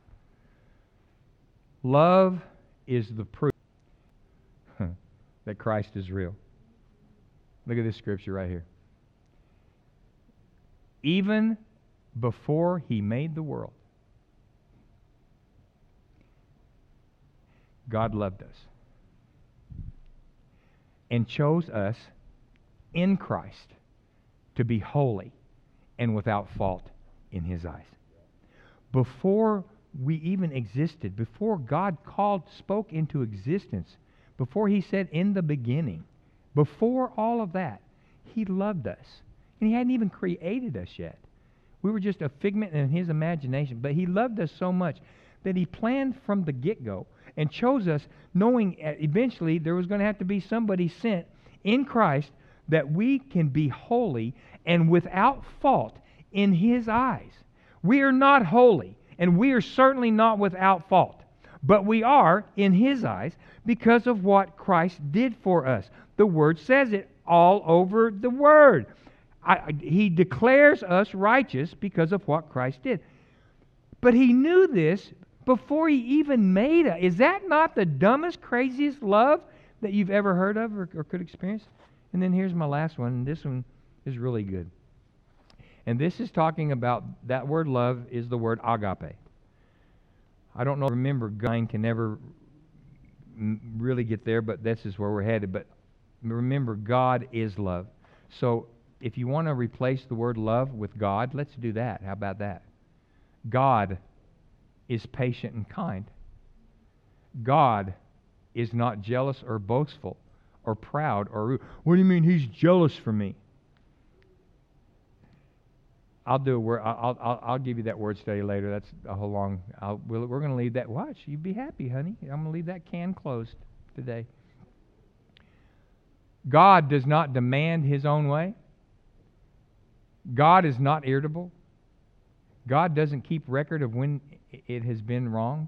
Love is the proof that Christ is real. Look at this scripture right here. Even before He made the world, God loved us and chose us in Christ to be holy and without fault in His eyes. Before we even existed, before God called, spoke into existence, before He said in the beginning, before all of that, He loved us. And He hadn't even created us yet. We were just a figment in His imagination. But He loved us so much that He planned from the get-go and chose us, knowing eventually there was going to have to be somebody sent in Christ that we can be holy and without fault in His eyes. We are not holy, and we are certainly not without fault, but we are in His eyes because of what Christ did for us. The Word says it all over the Word. I, he declares us righteous because of what Christ did. But He knew this before He even made us. Is that not the dumbest, craziest love that you've ever heard of or, or could experience? And then here's my last one, and this one is really good. And this is talking about, that word love is the word agape. I don't know, remember, God can never really get there, but this is where we're headed. But remember, God is love. So if you want to replace the word love with God, let's do that. How about that? God is patient and kind. God is not jealous or boastful or proud or rude. What do you mean He's jealous for me? I'll do a word. I'll, I'll I'll give you that word study later. That's a whole long. I'll, we're we're going to leave that. Watch, you be happy, honey. I'm going to leave that can closed today. God does not demand His own way. God is not irritable. God doesn't keep record of when it has been wronged.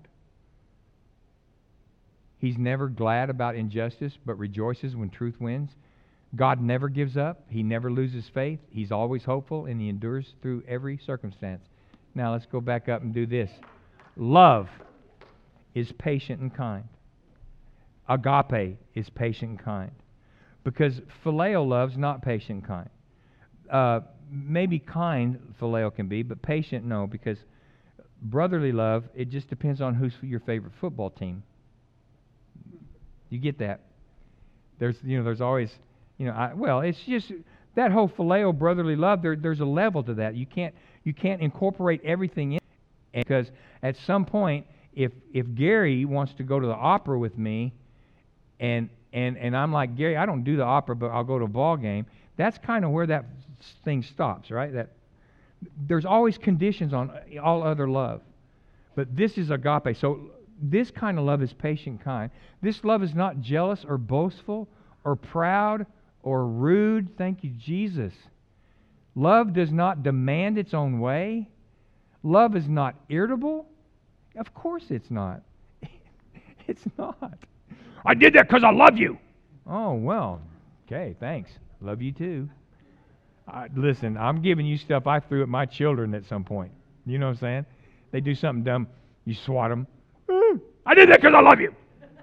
He's never glad about injustice, but rejoices when truth wins. God never gives up. He never loses faith. He's always hopeful, and He endures through every circumstance. Now let's go back up and do this. Love is patient and kind. Agape is patient and kind. Because phileo love's not patient and kind. Uh, maybe kind phileo can be, but patient, no, because brotherly love, it just depends on who's your favorite football team. You get that? There's, you know, there's always, you know, I, well, it's just that whole phileo brotherly love. There, there's a level to that. You can't, you can't incorporate everything in, because at some point, if if Gary wants to go to the opera with me, and and and I'm like, Gary, I don't do the opera, but I'll go to a ball game. That's kind of where that thing stops, right? That there's always conditions on all other love, but this is agape. So this kind of love is patient, kind. This love is not jealous or boastful or proud or rude. Thank you, Jesus. Love does not demand its own way. Love is not irritable. Of course it's not. It's not. I did that because I love you. Oh, well, okay, thanks. Love you too. Uh, listen, I'm giving you stuff I threw at my children at some point. You know what I'm saying? They do something dumb, you swat them. Mm, I did that because I love you.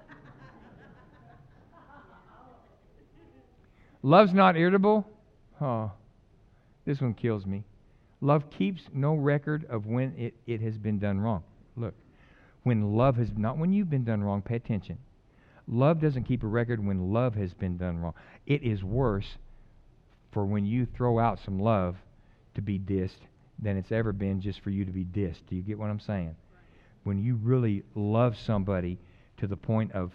Love's not irritable. Oh, this one kills me. Love keeps no record of when it, it has been done wrong. Look, when love has, not when you've been done wrong, pay attention. Love doesn't keep a record when love has been done wrong. It is worse for when you throw out some love to be dissed than it's ever been just for you to be dissed. Do you get what I'm saying? Right. When you really love somebody to the point of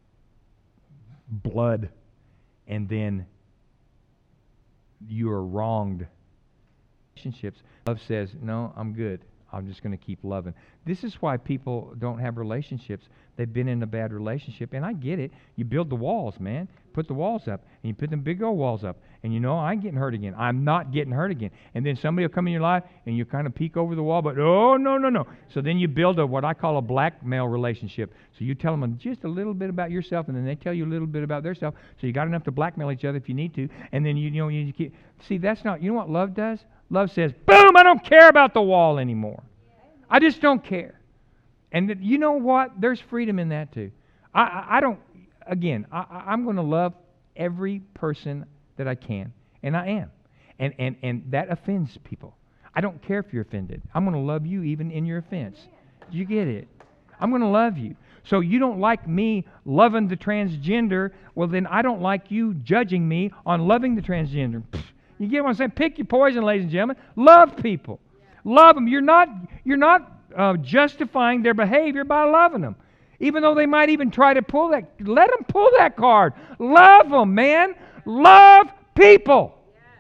blood, and then you are wronged. Relationships, love says, no, I'm good. I'm just going to keep loving. This is why people don't have relationships. They've been in a bad relationship, and I get it. You build the walls, man. Put the walls up, and you put them big old walls up. And you know, I ain't getting hurt again. I'm not getting hurt again. And then somebody will come in your life, and you kind of peek over the wall, but oh, no, no, no. So then you build a what I call a blackmail relationship. So you tell them just a little bit about yourself, and then they tell you a little bit about their self. So you got enough to blackmail each other if you need to. And then you, you know, you keep. See, that's not. You know what love does? Love says, boom, I don't care about the wall anymore. I just don't care. And th- you know what? There's freedom in that too. I, I, I don't, again, I, I'm going to love every person that I can. And I am. And, and, and that offends people. I don't care if you're offended. I'm going to love you even in your offense. Do you get it? I'm going to love you. So you don't like me loving the transgender, well then I don't like you judging me on loving the transgender. Pfft. You get what I'm saying? Pick your poison, ladies and gentlemen. Love people. Love them. You're not, you're not uh, justifying their behavior by loving them. Even though they might even try to pull that, let them pull that card. Love them, man. Love people.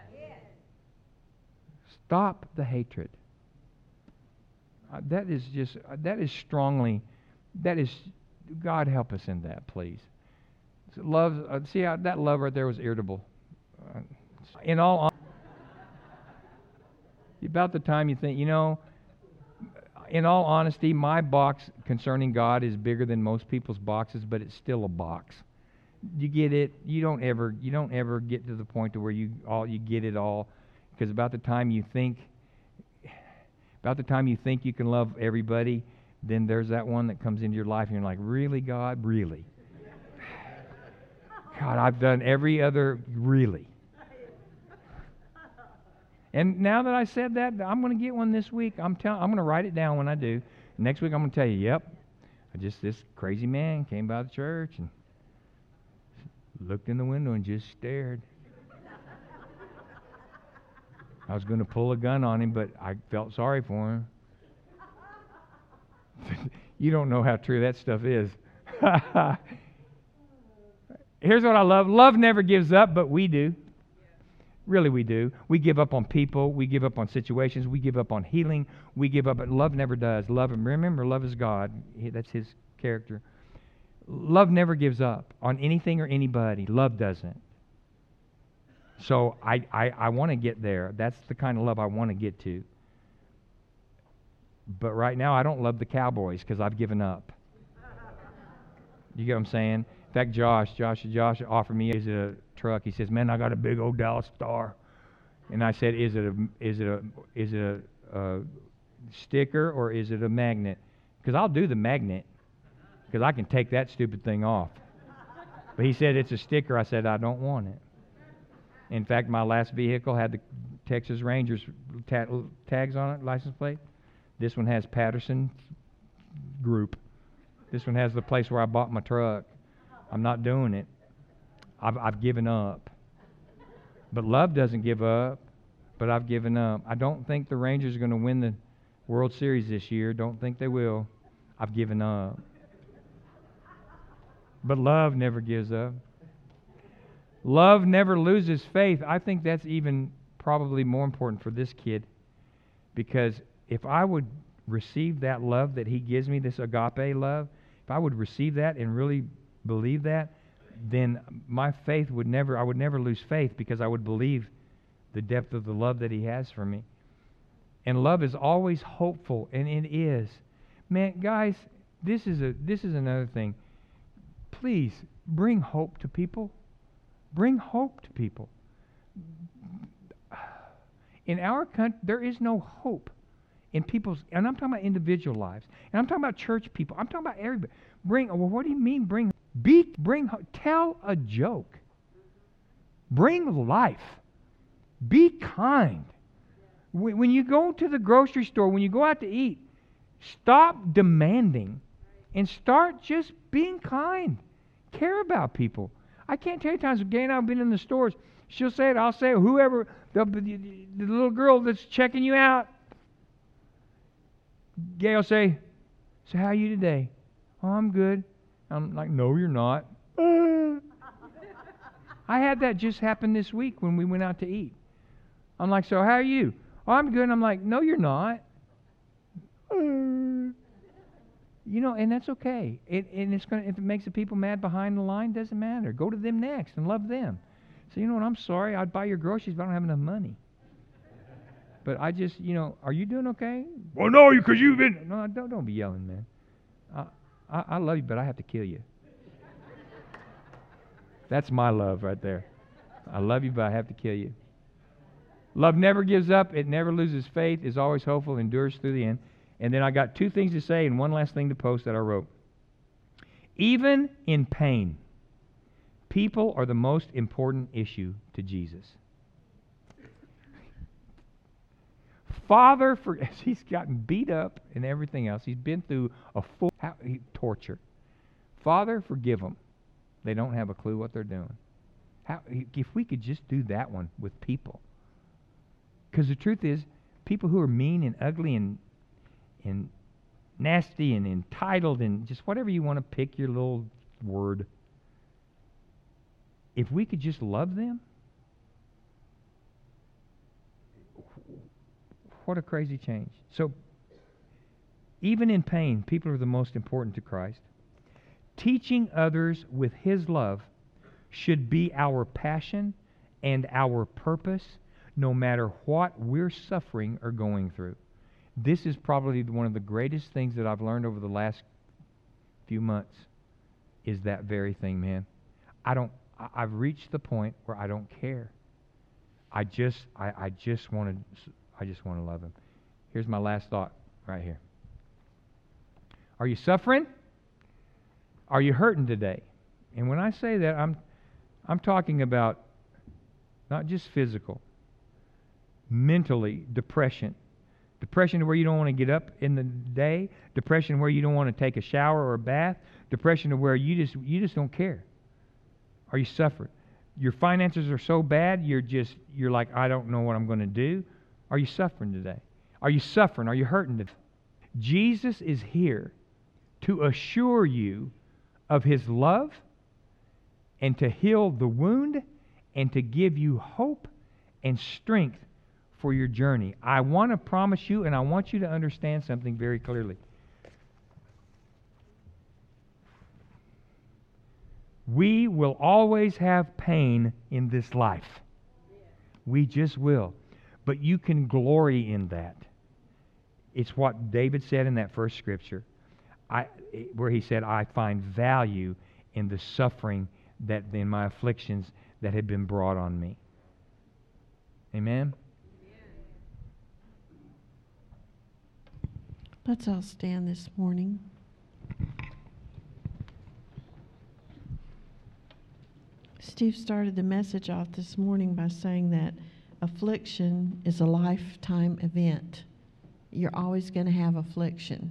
Stop the hatred. Uh, that is just, uh, that is strongly, that is, God help us in that, please. So love, uh, see how that love right there was irritable. Uh, in all honesty, about the time you think, you know, in all honesty, my box concerning God is bigger than most people's boxes, but it's still a box. You get it? You don't ever, you don't ever get to the point to where you all you get it all, because about the time you think, about the time you think you can love everybody, then there's that one that comes into your life, and you're like, really, God, really? God, I've done every other, really. And now that I said that, I'm going to get one this week. I'm telling. I'm going to write it down when I do. Next week, I'm going to tell you, yep, I just this crazy man came by the church and looked in the window and just stared. I was going to pull a gun on him, but I felt sorry for him. You don't know how true that stuff is. Here's what I love. Love never gives up, but we do. Really, we do. We give up on people. We give up on situations. We give up on healing. We give up. But love never does. Love, remember, love is God. He, that's His character. Love never gives up on anything or anybody. Love doesn't. So I, I, I want to get there. That's the kind of love I want to get to. But right now, I don't love the Cowboys because I've given up. You get what I'm saying? In fact, Josh, Josh, Josh offered me is it a truck. He says, "Man, I got a big old Dallas Star," and I said, "Is it a is it a is it a, a sticker or is it a magnet? Because I'll do the magnet because I can take that stupid thing off." But he said, it's a sticker. I said, I don't want it. In fact, my last vehicle had the Texas Rangers ta- tags on it, license plate. This one has Patterson Group. This one has the place where I bought my truck. I'm not doing it. I've, I've given up. But love doesn't give up, but I've given up. I don't think the Rangers are going to win the World Series this year. Don't think they will. I've given up. But love never gives up. Love never loses faith. I think that's even probably more important for this kid, because if I would receive that love that he gives me, this agape love, if I would receive that and really believe that, then my faith would never, I would never lose faith, because I would believe the depth of the love that he has for me. And love is always hopeful, and it is. Man, guys, this is a this is another thing. Please bring hope to people. Bring hope to people. In our country, there is no hope in people's, and I'm talking about individual lives, and I'm talking about church people. I'm talking about everybody. Bring, well, what do you mean bring? Be, bring, tell a joke. Bring life. Be kind. When, when you go to the grocery store, when you go out to eat, stop demanding and start just being kind. Care about people. I can't tell you times Gay and I have been in the stores. She'll say it, I'll say it, whoever, the, the, the little girl that's checking you out, Gay will say, so how are you today? Oh, I'm good. I'm like, no, you're not. Uh. I had that just happen this week when we went out to eat. I'm like, so how are you? Oh, I'm good. I'm like, no, you're not. Uh. You know, and that's okay. It, and it's gonna, if it makes the people mad behind the line, doesn't matter. Go to them next and love them. So, you know what, I'm sorry, I'd buy your groceries, but I don't have enough money. But I just, you know, are you doing okay? Well, no, because you've been... No, don't, don't be yelling, man. I, I, I love you, but I have to kill you. That's my love right there. I love you, but I have to kill you. Love never gives up. It never loses faith, is always hopeful, endures through the end. And then I got two things to say and one last thing to post that I wrote. Even in pain, people are the most important issue to Jesus. Father, for he's gotten beat up and everything else. He's been through a full how, he, torture. Father, forgive them. They don't have a clue what they're doing. How, if we could just do that one with people. Because the truth is, people who are mean and ugly and and nasty and entitled and just whatever you want to pick your little word, if we could just love them, what a crazy change. So, even in pain, people are the most important to Christ. Teaching others with His love should be our passion and our purpose, no matter what we're suffering or going through. This is probably one of the greatest things that I've learned over the last few months, is that very thing, man. I don't, I, I've reached the point where I don't care. I just, I, I just want to, I just want to love Him. Here's my last thought right here. Are you suffering? Are you hurting today? And when I say that, I'm, I'm talking about not just physical, mentally, depression. Depression where you don't want to get up in the day. Depression where you don't want to take a shower or a bath. Depression where you just you just don't care. Are you suffering? Your finances are so bad, you're just you're like, I don't know what I'm going to do. Are you suffering today? Are you suffering? Are you hurting today? Jesus is here to assure you of His love and to heal the wound and to give you hope and strength for your journey. I want to promise you, and I want you to understand something very clearly. We will always have pain in this life. We just will. But you can glory in that. It's what David said in that first scripture, I, where he said, I find value in the suffering that in my afflictions that had been brought on me. Amen? Let's all stand this morning. Steve started the message off this morning by saying that affliction is a lifetime event. You're always going to have affliction.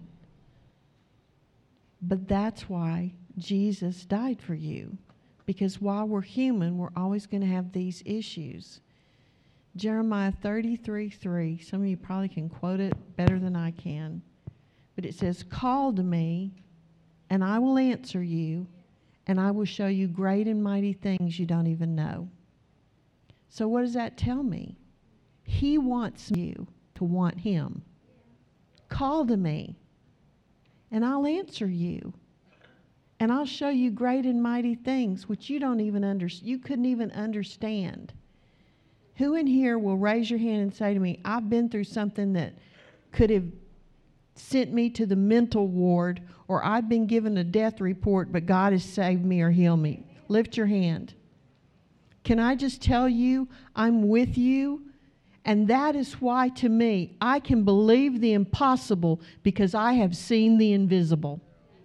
But that's why Jesus died for you. Because while we're human, we're always going to have these issues. Jeremiah thirty-three three, some of you probably can quote it better than I can. But it says, "Call to me, and I will answer you, and I will show you great and mighty things you don't even know." So what does that tell me? He wants you to want him. Call to me, and I'll answer you. And I'll show you great and mighty things which you don't even under, you couldn't even understand. Who in here will raise your hand and say to me, I've been through something that could have sent me to the mental ward, or I've been given a death report, but God has saved me or healed me? Lift your hand. Can I just tell you, I'm with you? And that is why, to me, I can believe the impossible because I have seen the invisible.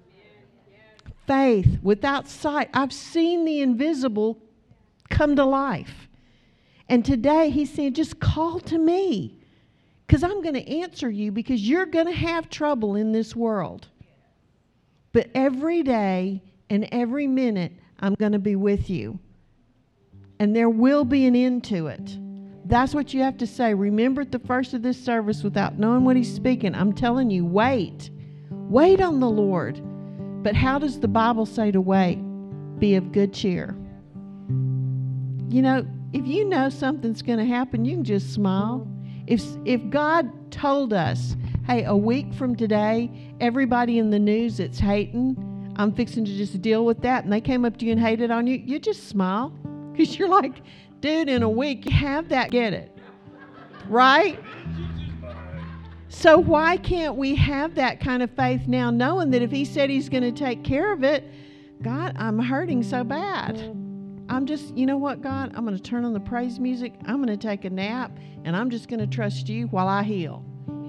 Faith without sight. I've seen the invisible come to life. And today he's saying, just call to me, because I'm going to answer you, because you're going to have trouble in this world. But every day and every minute, I'm going to be with you. And there will be an end to it. That's what you have to say. Remember at the first of this service, without knowing what he's speaking, I'm telling you, wait. Wait on the Lord. But how does the Bible say to wait? Be of good cheer. You know, if you know something's going to happen, you can just smile. If if God told us, hey, a week from today, everybody in the news that's hating, I'm fixing to just deal with that, and they came up to you and hated on you, you just smile. Because you're like, dude, in a week, you have that, get it. Right? So why can't we have that kind of faith now, knowing that if he said he's going to take care of it, God, I'm hurting so bad. I'm just, you know what, God, I'm going to turn on the praise music, I'm going to take a nap, and I'm just going to trust you while I heal.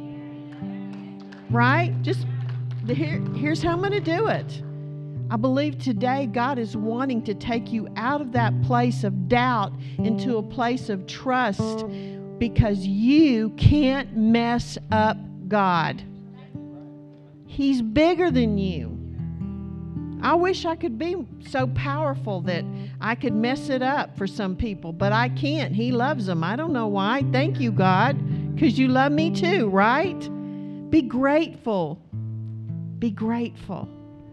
Right? Just, here, here's how I'm going to do it. I believe today God is wanting to take you out of that place of doubt into a place of trust, because you can't mess up God. He's bigger than you. I wish I could be so powerful that I could mess it up for some people, but I can't. He loves them. I don't know why. Thank you, God, because you love me too, right? Be grateful. Be grateful.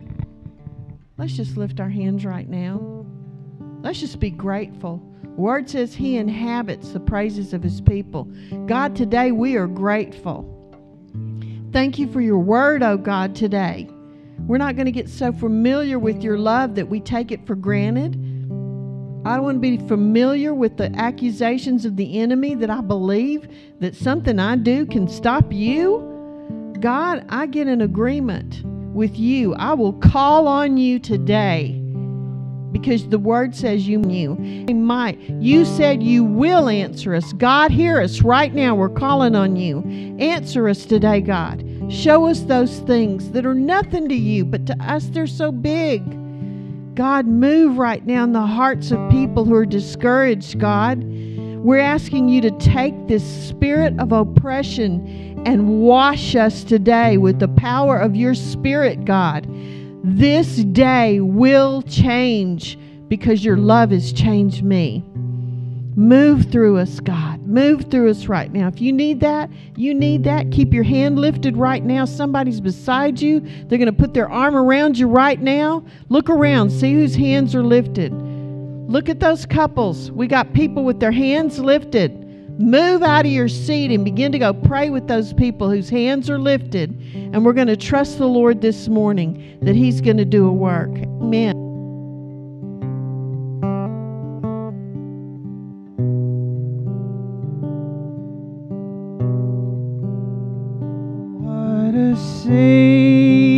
Let's just lift our hands right now. Let's just be grateful. The Word says he inhabits the praises of his people. God, today we are grateful. Thank you for your word, oh God, today. We're not going to get so familiar with your love that we take it for granted. I don't want to be familiar with the accusations of the enemy that I believe that something I do can stop you. God, I get in agreement with you. I will call on you today, because the word says you knew. Might. You said you will answer us. God, hear us right now. We're calling on you. Answer us today, God. Show us those things that are nothing to you, but to us they're so big. God, move right now in the hearts of people who are discouraged, God. We're asking you to take this spirit of oppression and wash us today with the power of your Spirit, God. This day will change because your love has changed me. Move through us, God. Move through us right now. If you need that, you need that. Keep your hand lifted right now. Somebody's beside you. They're going to put their arm around you right now. Look around. See whose hands are lifted. Look at those couples. We got people with their hands lifted. Move out of your seat and begin to go pray with those people whose hands are lifted. And we're going to trust the Lord this morning that he's going to do a work. Amen. What a Savior.